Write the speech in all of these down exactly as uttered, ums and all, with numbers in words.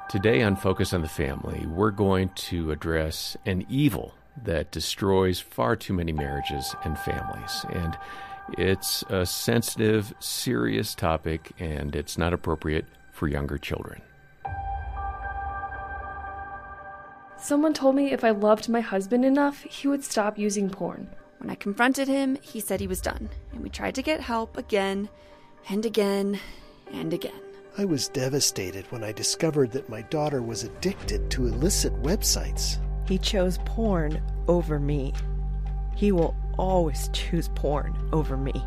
Today on Focus on the Family, we're going to address an evil that destroys far too many marriages and families. And it's a sensitive, serious topic, and it's not appropriate for younger children. Someone told me if I loved my husband enough, he would stop using porn. When I confronted him, he said he was done, and we tried to get help again and again and again. I was devastated when I discovered that my daughter was addicted to illicit websites. He chose porn over me. He will always choose porn over me.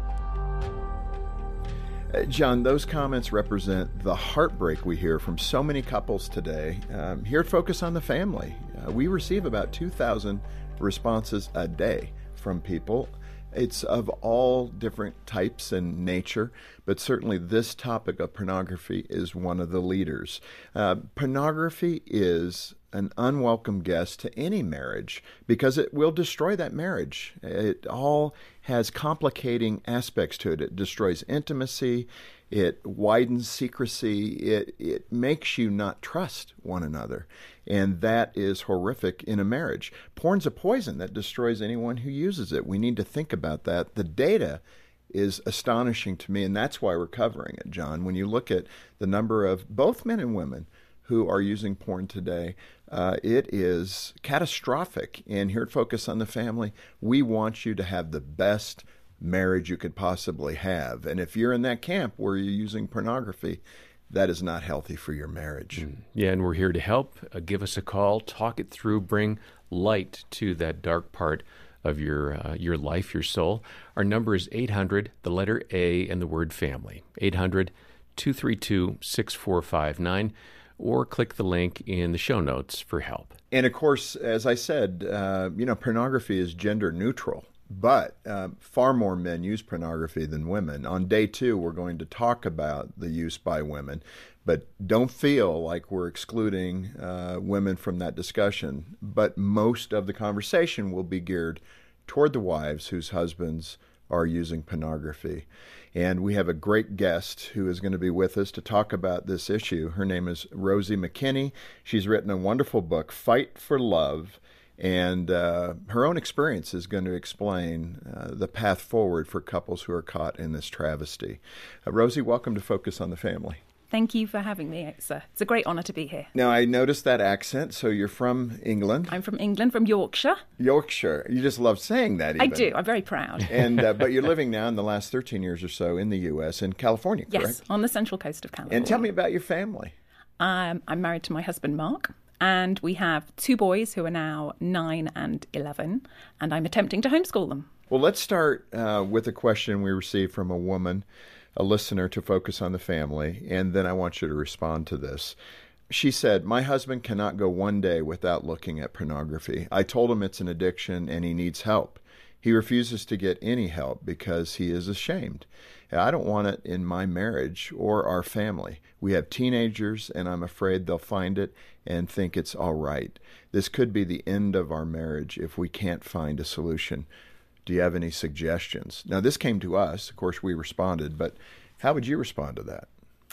Uh, John, those comments represent the heartbreak we hear from so many couples today. Um, here at Focus on the Family, uh, we receive about two thousand responses a day from people. It's of all different types and nature, but certainly this topic of pornography is one of the leaders. Uh, pornography is an unwelcome guest to any marriage because it will destroy that marriage. It all has complicating aspects to it. It destroys intimacy. It widens secrecy. It it makes you not trust one another. And that is horrific in a marriage. Porn's a poison that destroys anyone who uses it. We need to think about that. The data is astonishing to me, and that's why we're covering it, John. When you look at the number of both men and women who are using porn today, uh, it is catastrophic. And here at Focus on the Family, we want you to have the best marriage you could possibly have. And if you're in that camp where you're using pornography, that is not healthy for your marriage. Mm. Yeah, and we're here to help. Uh, give us a call, talk it through, bring light to that dark part of your uh, your life, your soul. Our number is eight hundred, the letter A, and the word family. eight hundred, two three two, six four five nine, or click the link in the show notes for help. And of course, as I said, uh, you know, pornography is gender neutral. But uh, far more men use pornography than women. On day two, we're going to talk about the use by women, but don't feel like we're excluding uh, women from that discussion. But most of the conversation will be geared toward the wives whose husbands are using pornography. And we have a great guest who is going to be with us to talk about this issue. Her name is Rosie McKinney. She's written a wonderful book, Fight for Love. And uh, her own experience is going to explain uh, the path forward for couples who are caught in this travesty. Uh, Rosie, welcome to Focus on the Family. Thank you for having me. It's a, it's a great honor to be here. Now, I noticed that accent, so you're from England. I'm from England, from Yorkshire. Yorkshire. You just love saying that even. I do. I'm very proud. and uh, But you're living now in the last thirteen years or so in the U S, in California, correct? Yes, on the central coast of California. And tell me about your family. Um, I'm married to my husband, Mark. And we have two boys who are now nine and eleven, and I'm attempting to homeschool them. Well, let's start uh, with a question we received from a woman, a listener to Focus on the Family, and then I want you to respond to this. She said, "My husband cannot go one day without looking at pornography. I told him it's an addiction and he needs help. He refuses to get any help because he is ashamed. I don't want it in my marriage or our family. We have teenagers, and I'm afraid they'll find it and think it's all right. This could be the end of our marriage if we can't find a solution. Do you have any suggestions?" Now, this came to us. Of course, we responded, but how would you respond to that?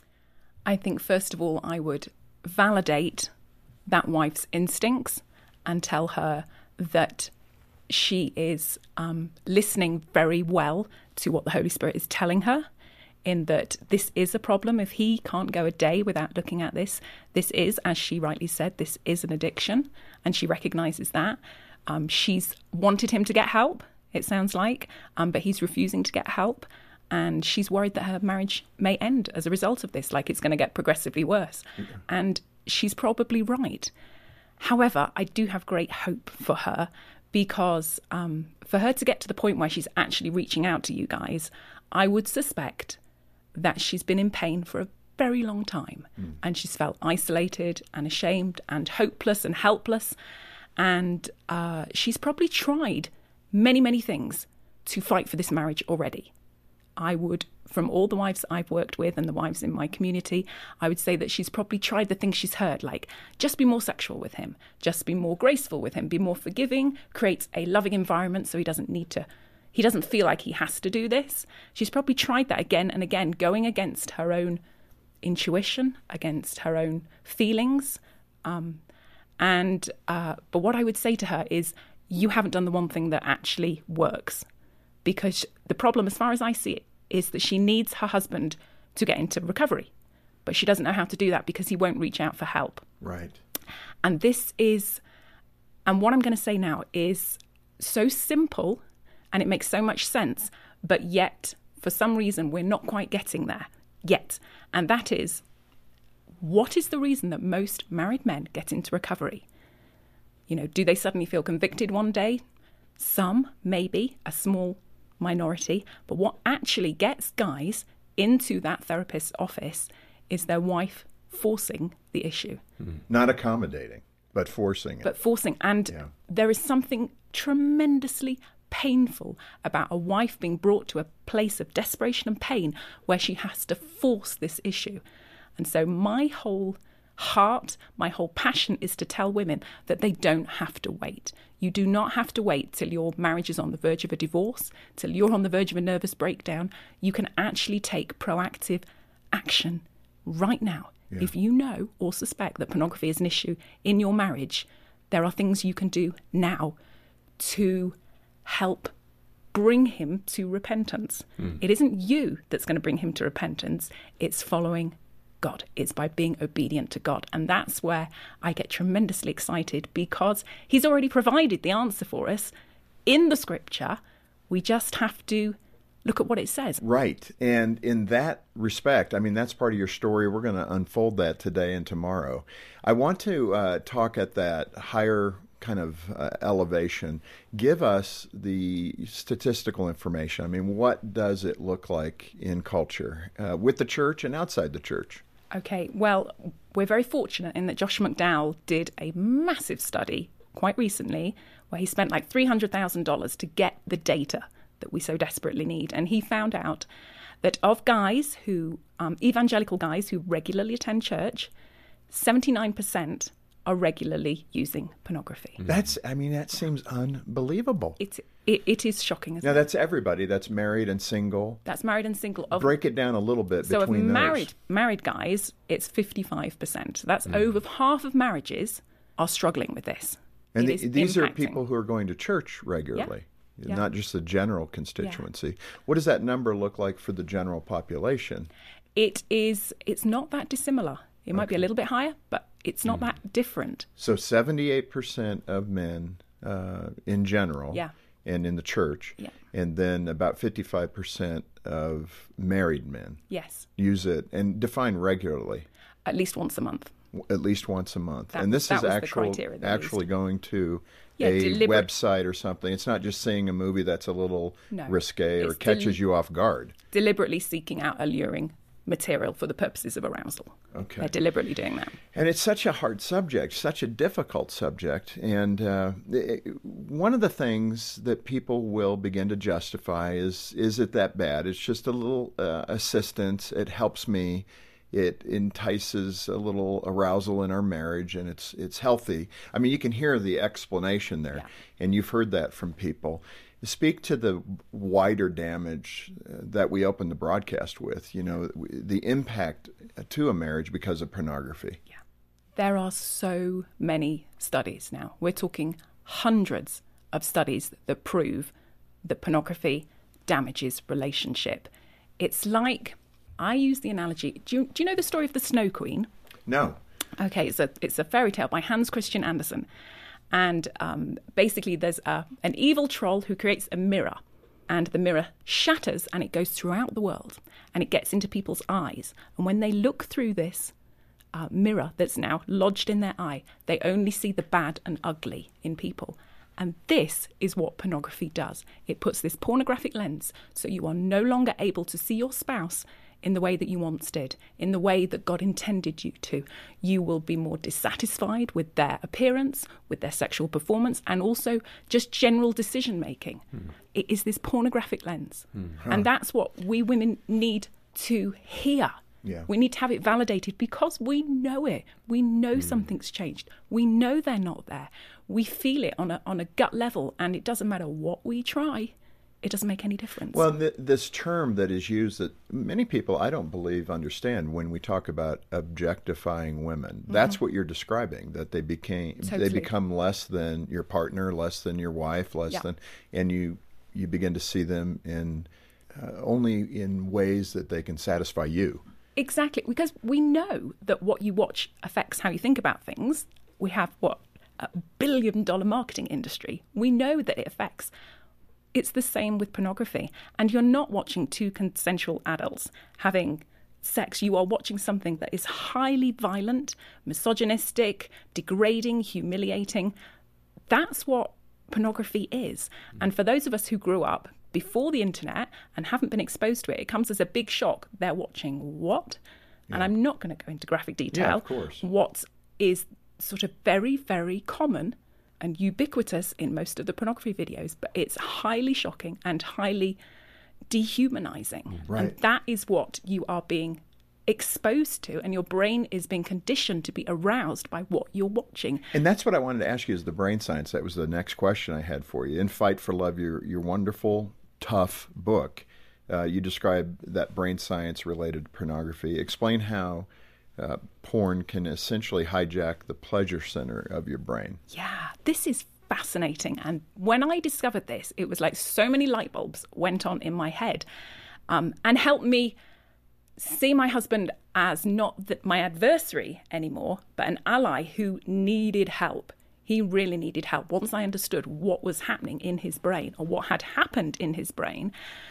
I think, first of all, I would validate that wife's instincts and tell her that she is um, listening very well to what the Holy Spirit is telling her, in that this is a problem. If he can't go a day without looking at this, this is, as she rightly said, this is an addiction, and she recognizes that. Um, she's wanted him to get help, it sounds like, um, but he's refusing to get help, and she's worried that her marriage may end as a result of this, like it's going to get progressively worse. Okay. And she's probably right. However, I do have great hope for her, because um, for her to get to the point where she's actually reaching out to you guys, I would suspect that she's been in pain for a very long time. Mm. And she's felt isolated and ashamed and hopeless and helpless. And uh, she's probably tried many, many things to fight for this marriage already. I would, from all the wives I've worked with and the wives in my community, I would say that she's probably tried the things she's heard, like just be more sexual with him, just be more graceful with him, be more forgiving, create a loving environment so he doesn't need to, he doesn't feel like he has to do this. She's probably tried that again and again, going against her own intuition, against her own feelings. Um, and uh, but what I would say to her is, you haven't done the one thing that actually works. Because the problem, as far as I see it, is that she needs her husband to get into recovery. But she doesn't know how to do that because he won't reach out for help. Right. And this is, and what I'm going to say now is so simple and it makes so much sense, but yet, for some reason, we're not quite getting there yet. And that is, what is the reason that most married men get into recovery? You know, do they suddenly feel convicted one day? Some, maybe, a small minority. But what actually gets guys into that therapist's office is their wife forcing the issue. Mm. Not accommodating, but forcing it. But forcing. And yeah. there is something tremendously painful about a wife being brought to a place of desperation and pain where she has to force this issue. And so my whole heart, my whole passion is to tell women that they don't have to wait. You do not have to wait till your marriage is on the verge of a divorce, till you're on the verge of a nervous breakdown. You can actually take proactive action right now. Yeah. If you know or suspect that pornography is an issue in your marriage, there are things you can do now to help bring him to repentance. Mm. It isn't you that's going to bring him to repentance. It's following God. It's by being obedient to God. And that's where I get tremendously excited, because he's already provided the answer for us in the scripture. We just have to look at what it says. Right. And in that respect, I mean, that's part of your story. We're going to unfold that today and tomorrow. I want to uh, talk at that higher kind of uh, elevation. Give us the statistical information. I mean, what does it look like in culture uh, with the church and outside the church? Okay, well, we're very fortunate in that Josh McDowell did a massive study quite recently where he spent like three hundred thousand dollars to get the data that we so desperately need. And he found out that of guys who, um, evangelical guys who regularly attend church, seventy-nine percent are regularly using pornography. That's, I mean, that seems unbelievable. It, it, it is shocking. Now, it? that's everybody. That's married and single. That's married and single. Of, Break it down a little bit so between of married, those. married guys, it's fifty-five percent. So that's mm. over half of marriages are struggling with this. And the, these impacting. are people who are going to church regularly. Yeah. Not just the general constituency. Yeah. What does that number look like for the general population? It is, it's not that dissimilar. It might okay. be a little bit higher, but it's not mm. that different. So seventy-eight percent of men uh, in general yeah. and in the church, yeah. and then about fifty-five percent of married men yes. use it, and define regularly. At least once a month. At least once a month. That, and this that is was actual, the criteria actually used. going to yeah, a deliberate. website or something. It's not just seeing a movie that's a little no, risque or catches del- you off guard. Deliberately seeking out alluring material for the purposes of arousal. Okay. They're deliberately doing that. And it's such a hard subject, such a difficult subject. And uh, it, one of the things that people will begin to justify is, is it that bad? It's just a little uh, assistance. It helps me. It entices a little arousal in our marriage, and it's it's healthy. I mean, you can hear the explanation there, yeah. and you've heard that from people. Speak to the wider damage that we opened the broadcast with, you know, the impact to a marriage because of pornography. Yeah. There are so many studies now. We're talking hundreds of studies that prove that pornography damages relationship. It's like, I use the analogy, do you, do you know the story of the Snow Queen? No. Okay, it's a, it's a fairy tale by Hans Christian Andersen. And um, basically there's a, an evil troll who creates a mirror, and the mirror shatters and it goes throughout the world and it gets into people's eyes. And when they look through this uh, mirror that's now lodged in their eye, they only see the bad and ugly in people. And this is what pornography does. It puts this pornographic lens so you are no longer able to see your spouse in the way that you once did, in the way that God intended you to. You will be more dissatisfied with their appearance, with their sexual performance, and also just general decision-making. Mm. It is this pornographic lens. Mm. Huh. And that's what we women need to hear. Yeah. We need to have it validated because we know it. We know mm. something's changed. We know they're not there. We feel it on a, on a gut level, and it doesn't matter what we try. it doesn't make any difference. Well, th- this term that is used that many people, I don't believe, understand when we talk about objectifying women. Mm-hmm. That's what you're describing, that they became totally. They become less than your partner, less than your wife, less yeah. than, and you you begin to see them in uh, only in ways that they can satisfy you. Exactly, because we know that what you watch affects how you think about things. We have, what, a billion dollar marketing industry. We know that it affects. It's the same with pornography. And you're not watching two consensual adults having sex. You are watching something that is highly violent, misogynistic, degrading, humiliating. That's what pornography is. And for those of us who grew up before the internet and haven't been exposed to it, it comes as a big shock. They're watching what? Yeah. And I'm not going to go into graphic detail. Yeah, of course. What is sort of very, very common and ubiquitous in most of the pornography videos, but it's highly shocking and highly dehumanizing. Right. And that is what you are being exposed to, and your brain is being conditioned to be aroused by what you're watching. And that's what I wanted to ask you is the brain science. That was the next question I had for you. In Fight for Love, your your wonderful, tough book, uh, you describe that brain science related to pornography. Explain how uh, porn can essentially hijack the pleasure center of your brain. Yeah, this is fascinating. And when I discovered this, it was like so many light bulbs went on in my head um, and helped me see my husband as not the, my adversary anymore, but an ally who needed help. He really needed help. Once I understood what was happening in his brain or what had happened in his brain,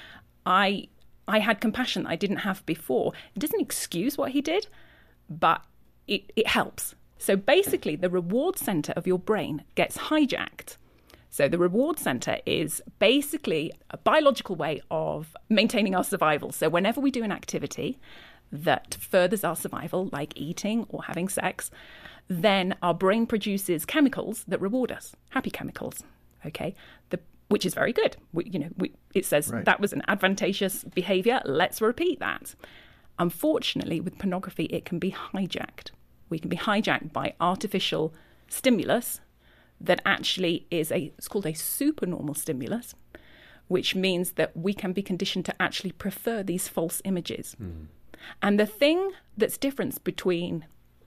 I I had compassion that I didn't have before. It doesn't excuse what he did, but it, it helps. So basically, the reward center of your brain gets hijacked. So the reward center is basically a biological way of maintaining our survival. So whenever we do an activity that furthers our survival, like eating or having sex, then our brain produces chemicals that reward us, happy chemicals, okay, the, which is very good. We, you know, we, it says right. That was an advantageous behavior. Let's repeat that. Unfortunately, with pornography, it can be hijacked. We can be hijacked by artificial stimulus that actually is a, it's called a supernormal stimulus, which means that we can be conditioned to actually prefer these false images. Mm. And the thing that's different between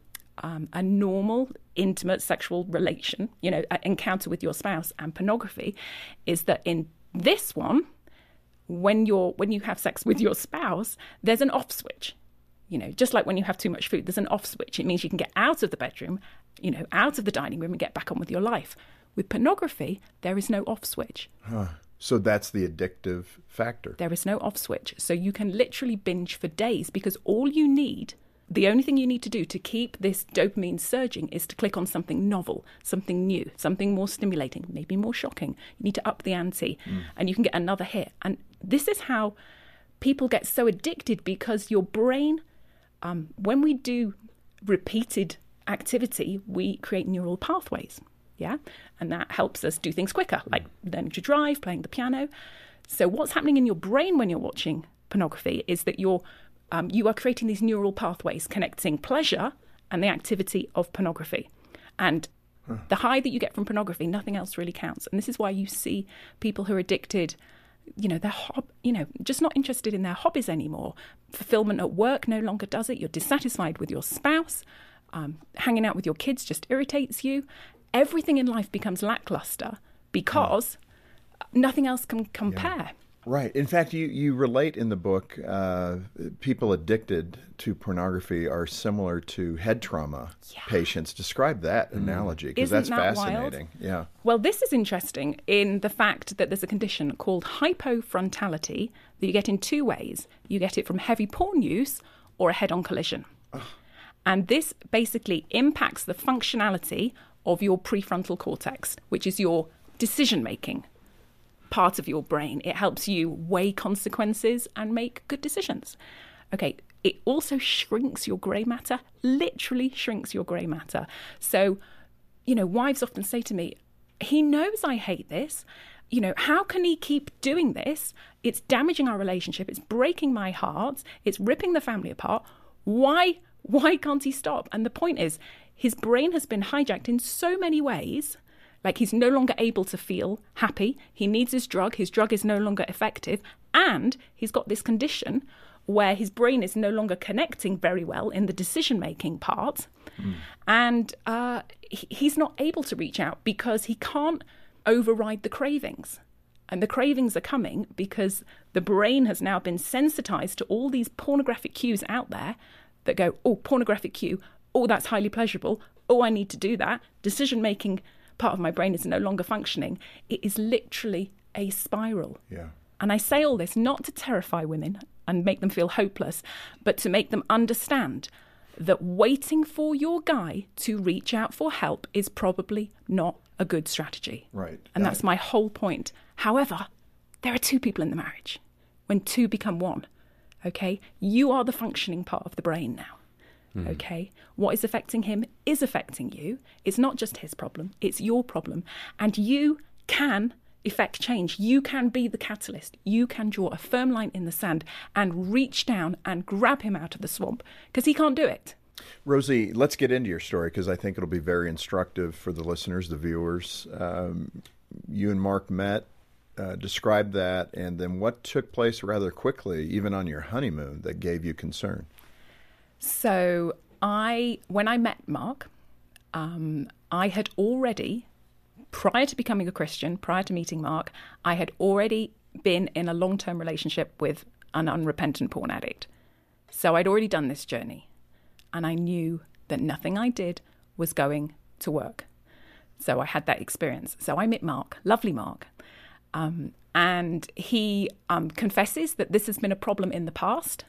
um, a normal, intimate sexual relation, you know, an encounter with your spouse and pornography is that in this one, when you're when you have sex with your spouse, there's an off switch. You know, just like when you have too much food, there's an off switch. It means you can get out of the bedroom, you know, out of the dining room and get back on with your life. With pornography, there is no off switch. Huh. So that's the addictive factor. There is no off switch. So you can literally binge for days because all you need, the only thing you need to do to keep this dopamine surging is to click on something novel, something new, something more stimulating, maybe more shocking. You need to up the ante mm. and you can get another hit. And this is how people get so addicted because your brain, um, when we do repeated activity, we create neural pathways. Yeah. And that helps us do things quicker, like learning to drive, playing the piano. So what's happening in your brain when you're watching pornography is that you're, um, you are creating these neural pathways connecting pleasure and the activity of pornography. And huh. the high that you get from pornography, nothing else really counts. And this is why you see people who are addicted, you know, they're, hob- you know, just not interested in their hobbies anymore. Fulfillment at work no longer does it. You're dissatisfied with your spouse. Um, hanging out with your kids just irritates you. Everything in life becomes lackluster because oh. nothing else can compare. Yeah. Right. In fact, you, you relate in the book, uh, people addicted to pornography are similar to head trauma yeah. patients. Describe that mm. analogy, because that's that fascinating. Wild? Yeah. Well, this is interesting in the fact that there's a condition called hypofrontality that you get in two ways. You get it from heavy porn use or a head-on collision. Oh. And this basically impacts the functionality of your prefrontal cortex, which is your decision-making part of your brain. It helps you weigh consequences and make good decisions. Okay, it also shrinks your grey matter, literally shrinks your grey matter. So, you know, wives often say to me, he knows I hate this. You know, how can he keep doing this? It's damaging our relationship. It's breaking my heart. It's ripping the family apart. Why, why can't he stop? And the point is, his brain has been hijacked in so many ways Like, he's no longer able to feel happy. He needs his drug. His drug is no longer effective. And he's got this condition where his brain is no longer connecting very well in the decision-making part. Mm. And uh, he, he's not able to reach out because he can't override the cravings. And the cravings are coming because the brain has now been sensitized to all these pornographic cues out there that go, oh, pornographic cue, oh, that's highly pleasurable, oh, I need to do that. Decision-making part of my brain is no longer functioning. It is literally a spiral. Yeah. And I say all this not to terrify women and make them feel hopeless, but to make them understand that waiting for your guy to reach out for help is probably not a good strategy. Right. And that's my whole point. However, there are two people in the marriage. When two become one, okay, you are the functioning part of the brain now. Mm-hmm. Okay, what is affecting him is affecting you. It's not just his problem, it's your problem. And you can effect change. You can be the catalyst. You can draw a firm line in the sand and reach down and grab him out of the swamp, because he can't do it. Rosie, let's get into your story, because I think it'll be very instructive for the listeners, the viewers. Um, you and Mark met, uh, describe that, and then what took place rather quickly, even on your honeymoon, that gave you concern? So I, when I met Mark, um, I had already, prior to becoming a Christian, prior to meeting Mark, I had already been in a long-term relationship with an unrepentant porn addict. So I'd already done this journey, and I knew that nothing I did was going to work. So I had that experience. So I met Mark, lovely Mark, um, and he um, confesses that this has been a problem in the past.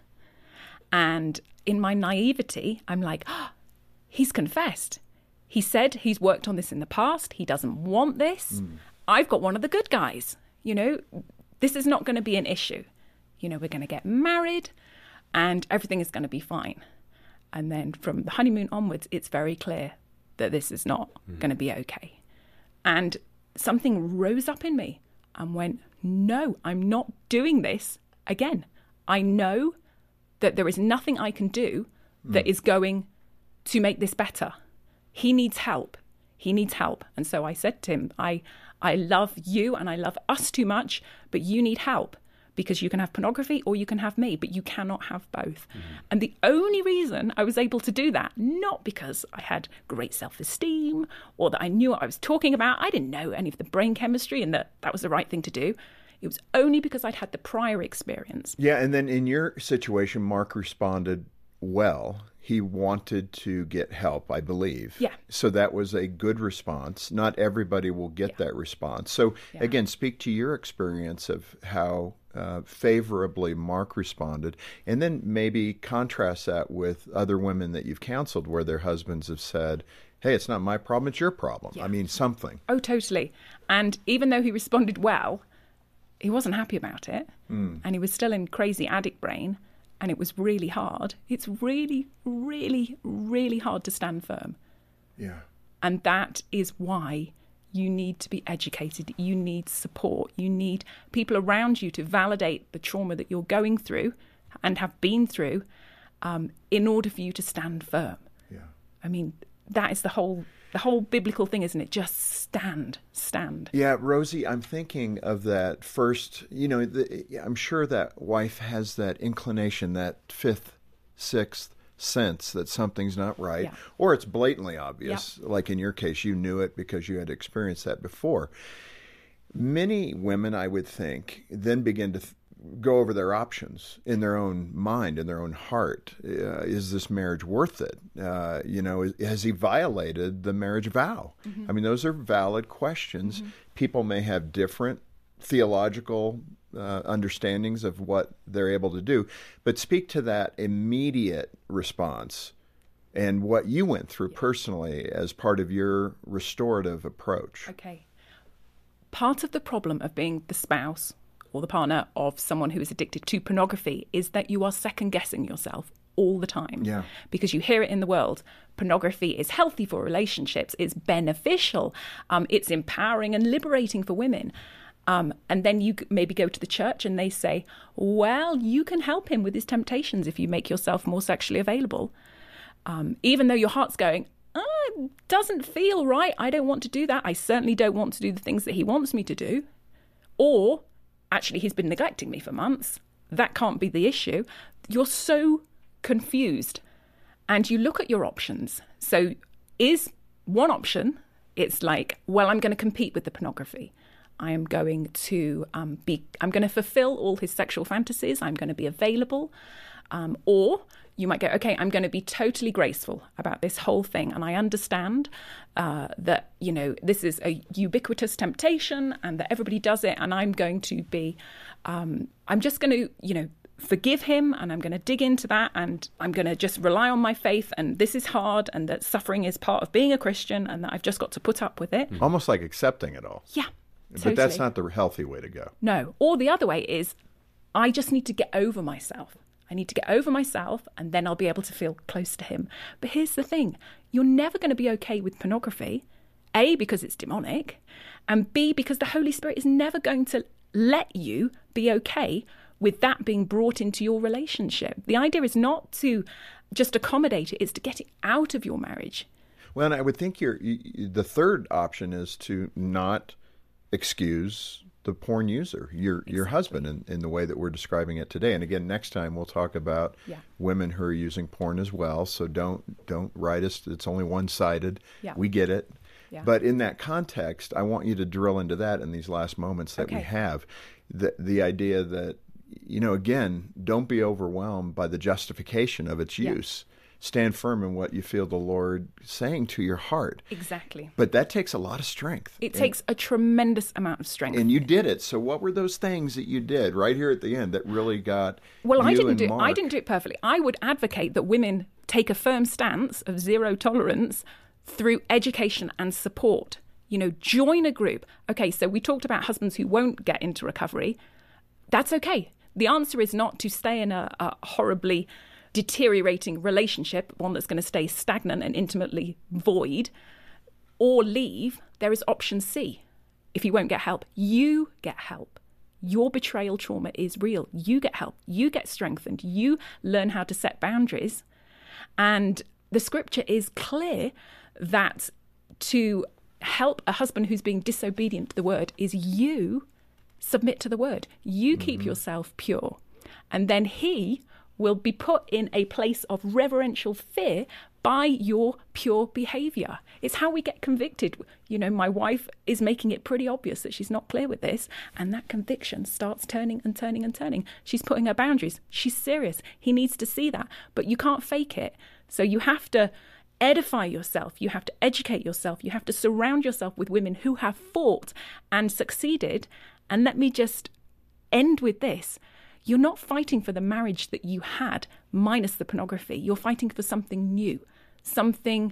And in my naivety, I'm like, oh, he's confessed. He said he's worked on this in the past. He doesn't want this. Mm. I've got one of the good guys. You know, this is not going to be an issue. You know, we're going to get married and everything is going to be fine. And then from the honeymoon onwards, it's very clear that this is not mm. going to be okay. And something rose up in me and went, no, I'm not doing this again. I know that there is nothing I can do that mm. is going to make this better. He needs help. He needs help. And so I said to him, I, I love you and I love us too much, but you need help, because you can have pornography or you can have me, but you cannot have both. Mm. And the only reason I was able to do that, not because I had great self-esteem or that I knew what I was talking about. I didn't know any of the brain chemistry and that that was the right thing to do. It was only because I'd had the prior experience. Yeah, and then in your situation, Mark responded well. He wanted to get help, I believe. Yeah. So that was a good response. Not everybody will get yeah. that response. So yeah. again, speak to your experience of how uh, favorably Mark responded, and then maybe contrast that with other women that you've counseled where their husbands have said, hey, it's not my problem, it's your problem. Yeah. I mean, something. Oh, totally. And even though he responded well, he wasn't happy about it, mm. and he was still in crazy addict brain, and it was really hard. It's really, really, really hard to stand firm. Yeah. And that is why you need to be educated. You need support. You need people around you to validate the trauma that you're going through and have been through um, in order for you to stand firm. Yeah. I mean, that is the whole the whole biblical thing, isn't it? Just stand, stand. Yeah, Rosie, I'm thinking of that first, you know, the, I'm sure that wife has that inclination, that fifth, sixth sense that something's not right, yeah. or it's blatantly obvious. Yeah. Like in your case, you knew it because you had experienced that before. Many women, I would think, then begin to th- go over their options in their own mind, in their own heart. Uh, is this marriage worth it? Uh, you know, is, has he violated the marriage vow? Mm-hmm. I mean, those are valid questions. Mm-hmm. People may have different theological uh, understandings of what they're able to do, but speak to that immediate response and what you went through yeah. personally as part of your restorative approach. Okay. Part of the problem of being the spouse or the partner of someone who is addicted to pornography is that you are second-guessing yourself all the time. Yeah. Because you hear it in the world. Pornography is healthy for relationships. It's beneficial. Um, it's empowering and liberating for women. Um, and then you maybe go to the church and they say, well, you can help him with his temptations if you make yourself more sexually available. Um, even though your heart's going, oh, doesn't feel right. I don't want to do that. I certainly don't want to do the things that he wants me to do. Or, actually, he's been neglecting me for months. That can't be the issue. You're so confused. And you look at your options. So is one option, it's like, well, I'm going to compete with the pornography. I am going to um, be, I'm going to fulfill all his sexual fantasies. I'm going to be available. Um, or you might go, okay, I'm going to be totally graceful about this whole thing. And I understand uh, that, you know, this is a ubiquitous temptation and that everybody does it. And I'm going to be, um, I'm just going to, you know, forgive him, and I'm going to dig into that, and I'm going to just rely on my faith, and this is hard, and that suffering is part of being a Christian, and that I've just got to put up with it. Almost like accepting it all. Yeah. But that's not the healthy way to go. No. Or the other way is, I just need to get over myself. I need to get over myself, and then I'll be able to feel close to him. But here's the thing. You're never going to be okay with pornography, A, because it's demonic, and B, because the Holy Spirit is never going to let you be okay with that being brought into your relationship. The idea is not to just accommodate it, it's to get it out of your marriage. Well, and I would think you're, you, the third option is to not excuse the porn user, your exactly. your husband, in, in the way that we're describing it today. And again, next time we'll talk about yeah. women who are using porn as well. So don't don't write us. It's only one-sided. Yeah. We get it. Yeah. But in that context, I want you to drill into that in these last moments that okay. we have. The the idea that, you know, again, don't be overwhelmed by the justification of its use. Yeah. Stand firm in what you feel the Lord saying to your heart. Exactly. But that takes a lot of strength. It and, takes a tremendous amount of strength. And you did it. So what were those things that you did right here at the end that really got well, you I didn't and do Mark? I didn't do it perfectly. I would advocate that women take a firm stance of zero tolerance through education and support. You know, join a group. Okay, so we talked about husbands who won't get into recovery. That's okay. The answer is not to stay in a, a horribly deteriorating relationship, one that's going to stay stagnant and intimately void, or leave. There is option C. If you won't get help, you get help. Your betrayal trauma is real. You get help. You get strengthened. You learn how to set boundaries. And the scripture is clear that to help a husband who's being disobedient to the word is you submit to the word. You keep mm-hmm. yourself pure. And then he will be put in a place of reverential fear by your pure behavior. It's how we get convicted. You know, my wife is making it pretty obvious that she's not clear with this, and that conviction starts turning and turning and turning. She's putting her boundaries. She's serious. He needs to see that, but you can't fake it. So you have to edify yourself. You have to educate yourself. You have to surround yourself with women who have fought and succeeded. And let me just end with this. You're not fighting for the marriage that you had minus the pornography. You're fighting for something new, something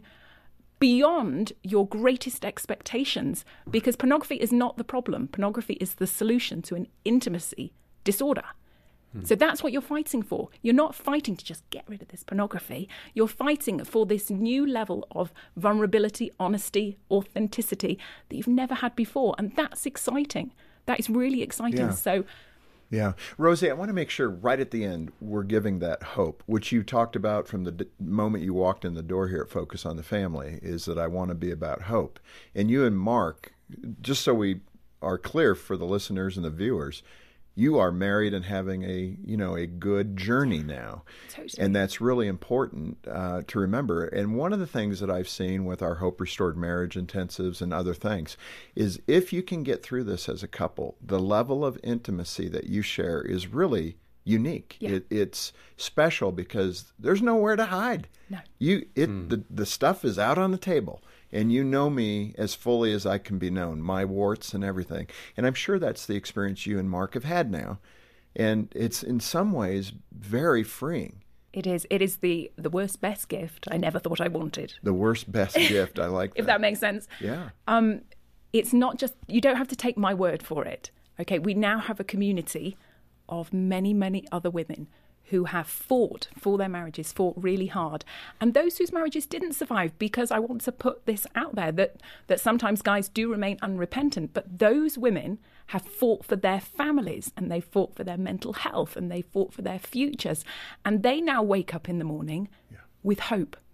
beyond your greatest expectations, because pornography is not the problem. Pornography is the solution to an intimacy disorder. Hmm. So that's what you're fighting for. You're not fighting to just get rid of this pornography. You're fighting for this new level of vulnerability, honesty, authenticity that you've never had before. And that's exciting. That is really exciting. Yeah. So Yeah. Rosie, I want to make sure right at the end we're giving that hope, which you talked about from the d- moment you walked in the door here at Focus on the Family, is that I want to be about hope. And you and Mark, just so we are clear for the listeners and the viewers, you are married and having a, you know, a good journey now. Totally. And that's really important uh, to remember. And one of the things that I've seen with our Hope Restored Marriage intensives and other things is if you can get through this as a couple, the level of intimacy that you share is really unique. Yeah. It, it's special because there's nowhere to hide. No. You, it, mm. the, the stuff is out on the table. And you know me as fully as I can be known, my warts and everything. And I'm sure that's the experience you and Mark have had now. And it's in some ways very freeing. It is. It is the, the worst, best gift I never thought I wanted. The worst, best gift. I like that. If that makes sense. Yeah. Um, it's not just, you don't have to take my word for it. Okay, we now have a community of many, many other women who have fought for their marriages, fought really hard. And those whose marriages didn't survive, because I want to put this out there, that, that sometimes guys do remain unrepentant, but those women have fought for their families, and they fought for their mental health, and they fought for their futures. And they now wake up in the morning yeah. with hope.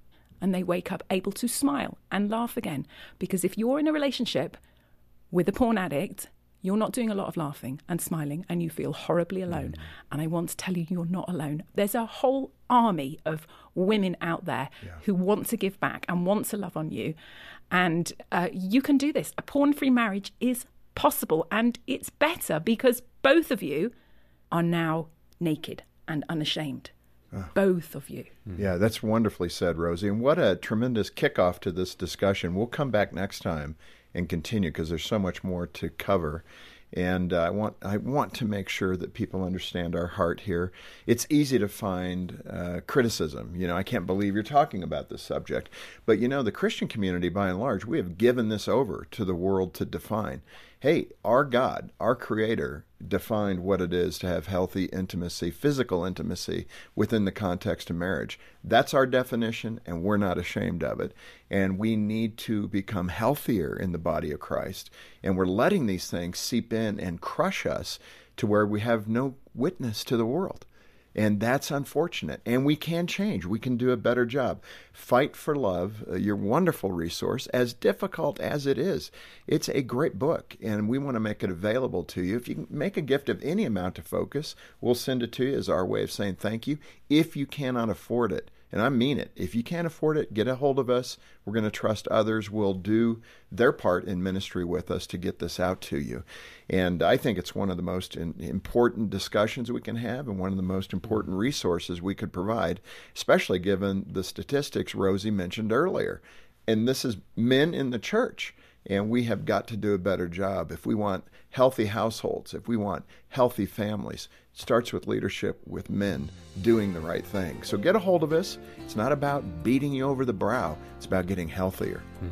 and they wake up able to smile and laugh again. Because if you're in a relationship with a porn addict, you're not doing a lot of laughing and smiling, and you feel horribly alone. Mm. And I want to tell you, you're not alone. There's a whole army of women out there yeah. who want to give back and want to love on you. And uh, you can do this. A porn-free marriage is possible, and it's better because both of you are now naked and unashamed. Oh. Both of you. Yeah, that's wonderfully said, Rosie. And what a tremendous kickoff to this discussion. We'll come back next time and continue because there's so much more to cover. And uh, I want I want to make sure that people understand our heart here. It's easy to find uh, criticism. You know, I can't believe you're talking about this subject. But, you know, the Christian community, by and large, we have given this over to the world to define. Hey, our God, our Creator, defined what it is to have healthy intimacy, physical intimacy within the context of marriage. That's our definition, and we're not ashamed of it. And we need to become healthier in the body of Christ. And we're letting these things seep in and crush us to where we have no witness to the world. And that's unfortunate. And we can change. We can do a better job. Fight for Love, uh, your wonderful resource, as difficult as it is. It's a great book, and we want to make it available to you. If you can make a gift of any amount to Focus, we'll send it to you as our way of saying thank you. If you cannot afford it, and I mean it, if you can't afford it, get a hold of us. We're going to trust others will do their part in ministry with us to get this out to you. And I think it's one of the most in, important discussions we can have and one of the most important resources we could provide, especially given the statistics Rosie mentioned earlier. And this is men in the church. And we have got to do a better job. If we want healthy households, if we want healthy families, it starts with leadership, with men doing the right thing. So get a hold of us. It's not about beating you over the brow. It's about getting healthier. Hmm.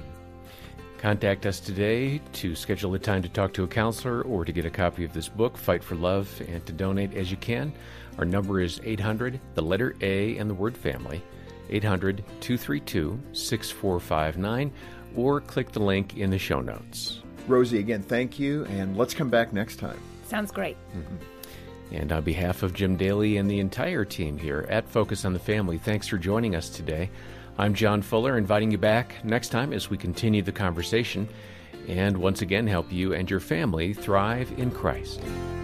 Contact us today to schedule a time to talk to a counselor or to get a copy of this book, Fight for Love, and to donate as you can. Our number is eight hundred, the letter A, and the word family, eight hundred, two three two, six four five nine. Or click the link in the show notes. Rosie, again, thank you, and let's come back next time. Sounds great. Mm-hmm. And on behalf of Jim Daly and the entire team here at Focus on the Family, thanks for joining us today. I'm John Fuller, inviting you back next time as we continue the conversation and once again help you and your family thrive in Christ.